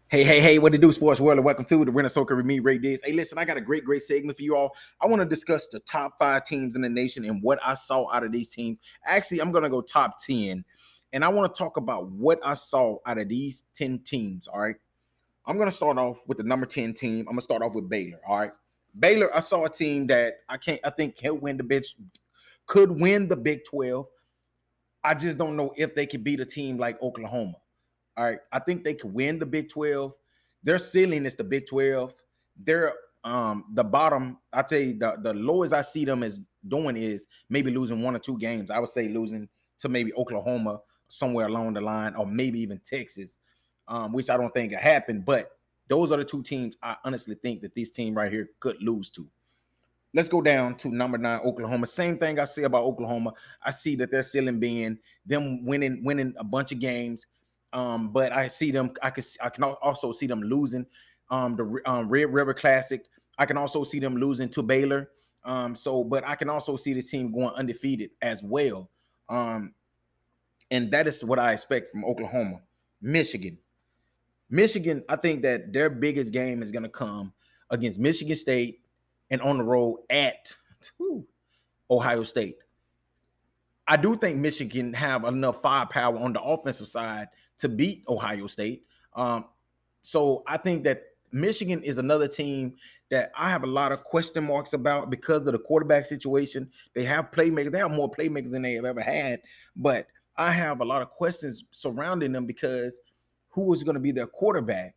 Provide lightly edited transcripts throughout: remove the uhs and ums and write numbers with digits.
Hey, what to do, sports world, and welcome to the Renner Soccer with me, Ray Diggs. Hey, listen, I got a great segment for you all. I want to discuss the top 5 teams in the nation and what I saw out of these teams. Actually, I'm going to go top 10, and I want to talk about what I saw out of these 10 teams, all right? I'm going to start off with the number 10 team. I'm going to start off with Baylor, all right? Baylor, I saw a team that I think could win the Big 12. I just don't know if they could beat a team like Oklahoma. All right. I think they could win the Big 12. Their ceiling is the Big 12. They're the bottom. I tell you, the lowest I see them as doing is maybe losing 1 or 2 games. I would say losing to maybe Oklahoma somewhere along the line, or maybe even Texas, which I don't think will happen. But those are the 2 teams I honestly think that this team right here could lose to. Let's go down to number 9, Oklahoma. Same thing I say about Oklahoma. I see that their ceiling being them winning a bunch of games. But I see them. I can also see them losing the Red River Classic. I can also see them losing to Baylor. But I can also see this team going undefeated as well. And that is what I expect from Oklahoma. Michigan, I think that their biggest game is going to come against Michigan State and on the road at Ohio State. I do think Michigan have enough firepower on the offensive side to beat Ohio State. So I think that Michigan is another team that I have a lot of question marks about because of the quarterback situation. They have playmakers. They have more playmakers than they have ever had. But I have a lot of questions surrounding them because who is going to be their quarterback?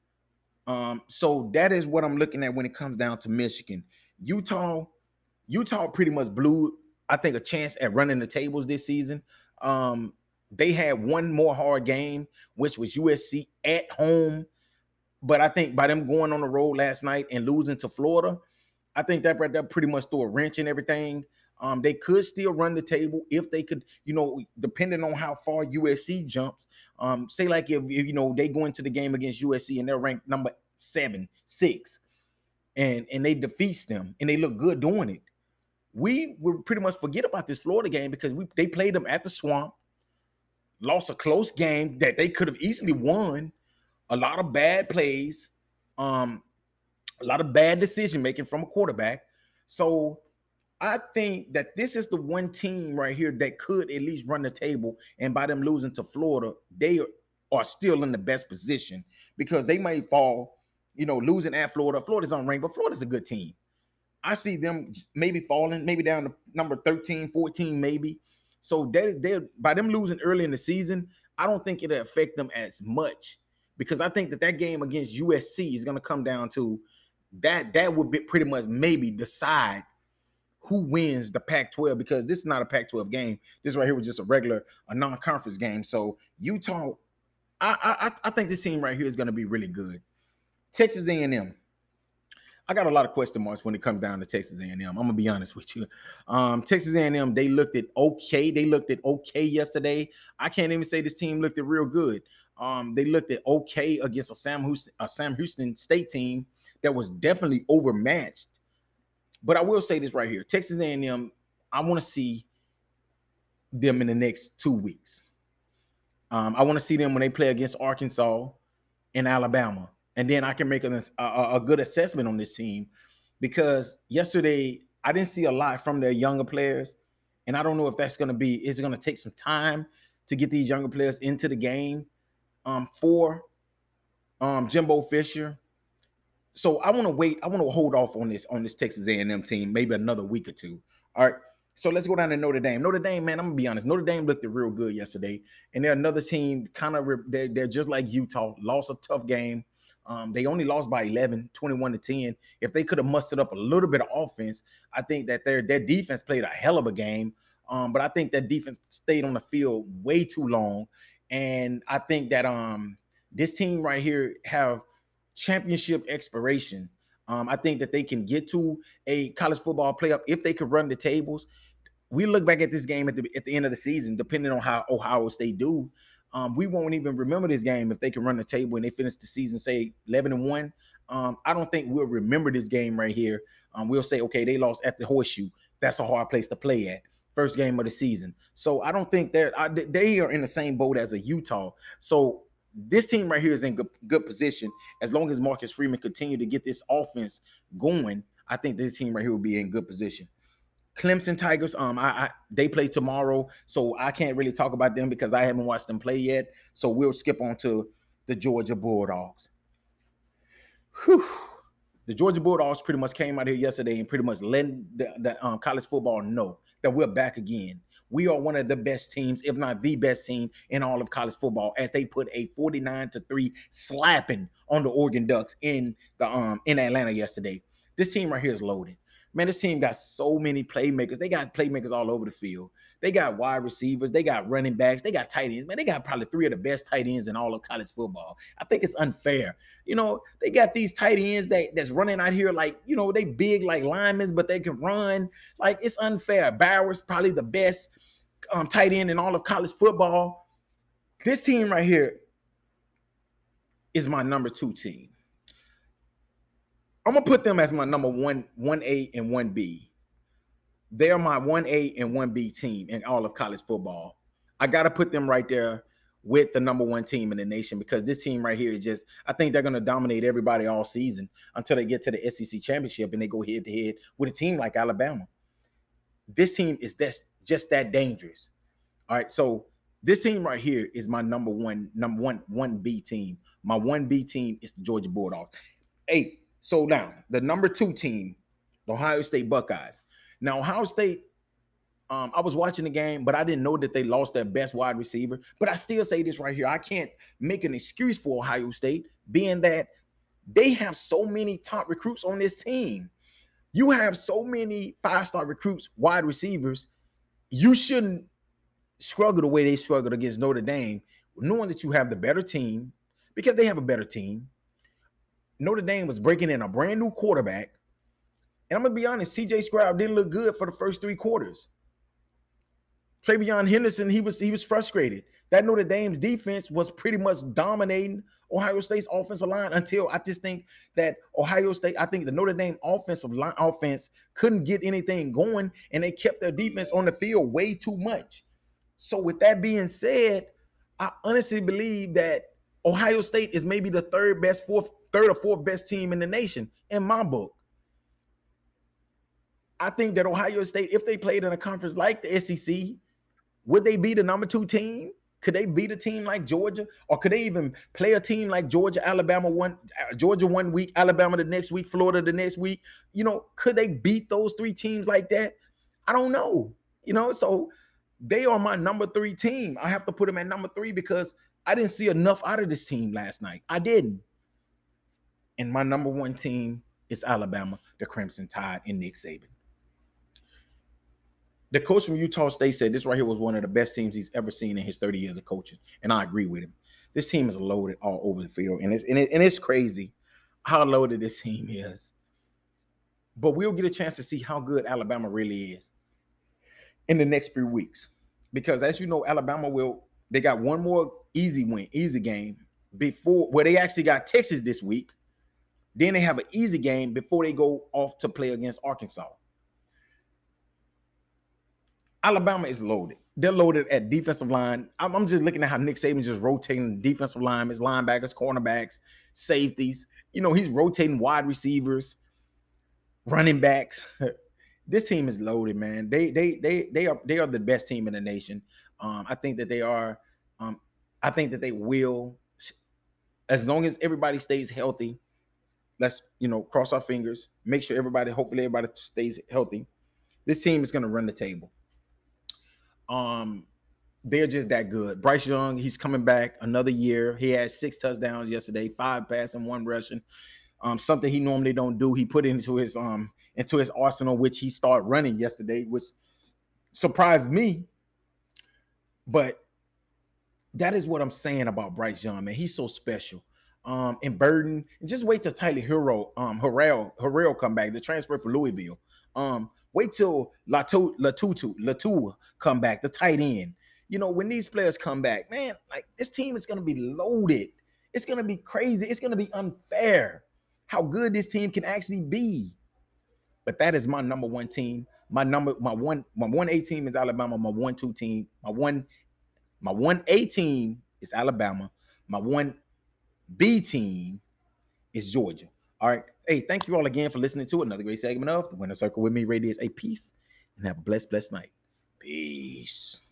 So that is what I'm looking at when it comes down to Michigan. Utah pretty much blew, I think, a chance at running the tables this season. They had one more hard game, which was USC at home. But I think by them going on the road last night and losing to Florida, I think that right there pretty much threw a wrench in everything. They could still run the table if they could, depending on how far USC jumps. Say like if they go into the game against USC and they're ranked number 7, 6, and they defeats them and they look good doing it. We will pretty much forget about this Florida game because they played them at the Swamp, lost a close game that they could have easily won. A lot of bad plays, a lot of bad decision making from a quarterback. So I think that this is the one team right here that could at least run the table. And by them losing to Florida, they are still in the best position because they might fall, losing at Florida. Florida's unranked, but Florida's a good team. I see them maybe falling, maybe down to number 13, 14, maybe. So they're by them losing early in the season, I don't think it'll affect them as much because I think that game against USC is going to come down to that would be pretty much maybe decide who wins the Pac-12 because this is not a Pac-12 game. This right here was just a non-conference game. So Utah, I think this team right here is going to be really good. Texas A&M. I got a lot of question marks when it comes down to Texas A&M. I'm gonna be honest with you. Texas A&M, they looked at okay. They looked at okay yesterday. I can't even say this team looked at real good. They looked at okay against a Sam Houston State team that was definitely overmatched. But I will say this right here: Texas A&M. I want to see them in the next 2 weeks. I want to see them when they play against Arkansas and Alabama. And then I can make a good assessment on this team because yesterday I didn't see a lot from their younger players. And I don't know if that's going to be, is it going to take some time to get these younger players into the game for Jimbo Fisher. So I want to wait. I want to hold off on this Texas A&M team, maybe another week or two. All right. So let's go down to Notre Dame. Notre Dame, man, I'm going to be honest. Notre Dame looked real good yesterday. And they're another team, they're just like Utah, lost a tough game. They only lost by 11, 21-10. If they could have mustered up a little bit of offense, I think that their defense played a hell of a game. But I think that defense stayed on the field way too long. And I think that this team right here have championship expiration. I think that they can get to a college football playoff if they could run the tables. We look back at this game at the end of the season, depending on how Ohio State do. We won't even remember this game if they can run the table and they finish the season, say 11-1. I don't think we'll remember this game right here. We'll say, okay, they lost at the Horseshoe. That's a hard place to play at. First game of the season. So I don't think they are in the same boat as a Utah. So this team right here is in good position. As long as Marcus Freeman continue to get this offense going, I think this team right here will be in good position. Clemson Tigers, they play tomorrow, so I can't really talk about them because I haven't watched them play yet. So we'll skip on to the Georgia Bulldogs. Whew. The Georgia Bulldogs pretty much came out here yesterday and pretty much let the college football know that we're back again. We are one of the best teams, if not the best team in all of college football, as they put a 49-3 slapping on the Oregon Ducks in Atlanta yesterday. This team right here is loaded. Man, this team got so many playmakers. They got playmakers all over the field. They got wide receivers. They got running backs. They got tight ends. Man, they got probably 3 of the best tight ends in all of college football. I think it's unfair. You know, they got these tight ends that's running out here like, you know, they big like linemen, but they can run. Like, it's unfair. Bowers probably the best tight end in all of college football. This team right here is my number 2 team. I'm going to put them as my number 1A and 1B. They're my 1A and 1B team in all of college football. I got to put them right there with the number 1 team in the nation because this team right here is just, I think they're going to dominate everybody all season until they get to the SEC championship and they go head to head with a team like Alabama. This team is just that dangerous. All right, so this team right here is my number 1B team. My 1B team is the Georgia Bulldogs. Hey, so now the number 2 team, the Ohio State Buckeyes. Now, Ohio State, I was watching the game, but I didn't know that they lost their best wide receiver. But I still say this right here. I can't make an excuse for Ohio State, being that they have so many top recruits on this team. You have so many 5-star recruits, wide receivers. You shouldn't struggle the way they struggled against Notre Dame, knowing that you have the better team, because they have a better team. Notre Dame was breaking in a brand new quarterback. And I'm going to be honest, CJ Stroud didn't look good for the first 3 quarters. TreVeyon Henderson, he was frustrated. That Notre Dame's defense was pretty much dominating Ohio State's offensive line until I just think that I think the Notre Dame offense couldn't get anything going, and they kept their defense on the field way too much. So with that being said, I honestly believe that Ohio State is maybe the third or fourth best team in the nation in my book. I think that Ohio State, if they played in a conference like the SEC, would they be the number 2 team? Could they beat a team like Georgia? Or could they even play a team like Georgia, Georgia 1 week, Alabama the next week, Florida the next week? You know, could they beat those 3 teams like that? I don't know. You know, so they are my number 3 team. I have to put them at number 3 because I didn't see enough out of this team last night. I didn't. And my number 1 team is Alabama, the Crimson Tide, and Nick Saban. The coach from Utah State said this right here was one of the best teams he's ever seen in his 30 years of coaching, and I agree with him. This team is loaded all over the field, and it's crazy how loaded this team is. But we'll get a chance to see how good Alabama really is in the next few weeks, because as you know, they got one more easy game before where they actually got Texas this week. Then they have an easy game before they go off to play against Arkansas. Alabama is loaded. They're loaded at defensive line. I'm just looking at how Nick Saban's just rotating defensive linemen, linebackers, cornerbacks, safeties. You know, he's rotating wide receivers, running backs. This team is loaded, man. They are the best team in the nation. I think that they are. I think that they will, as long as everybody stays healthy. Let's cross our fingers. Make sure hopefully everybody stays healthy. This team is going to run the table. They're just that good. Bryce Young, he's coming back another year. He had 6 touchdowns yesterday, 5 passing, 1 rushing. Something he normally don't do. He put into his arsenal, which he started running yesterday, which surprised me. But that is what I'm saying about Bryce Young, man. He's so special. And Burden, and just wait till Tyler Harrell come back, the transfer for Louisville. Wait till Latu come back, the tight end. When these players come back, man, like this team is going to be loaded. It's going to be crazy. It's going to be unfair how good this team can actually be. But that is my number 1 team. My 1A team is Alabama. My 1-2 team, my 1A team is Alabama. My 1B team is Georgia. All right. Hey, thank you all again for listening to another great segment of the Winner Circle with me. Radius a peace and have a blessed night. Peace.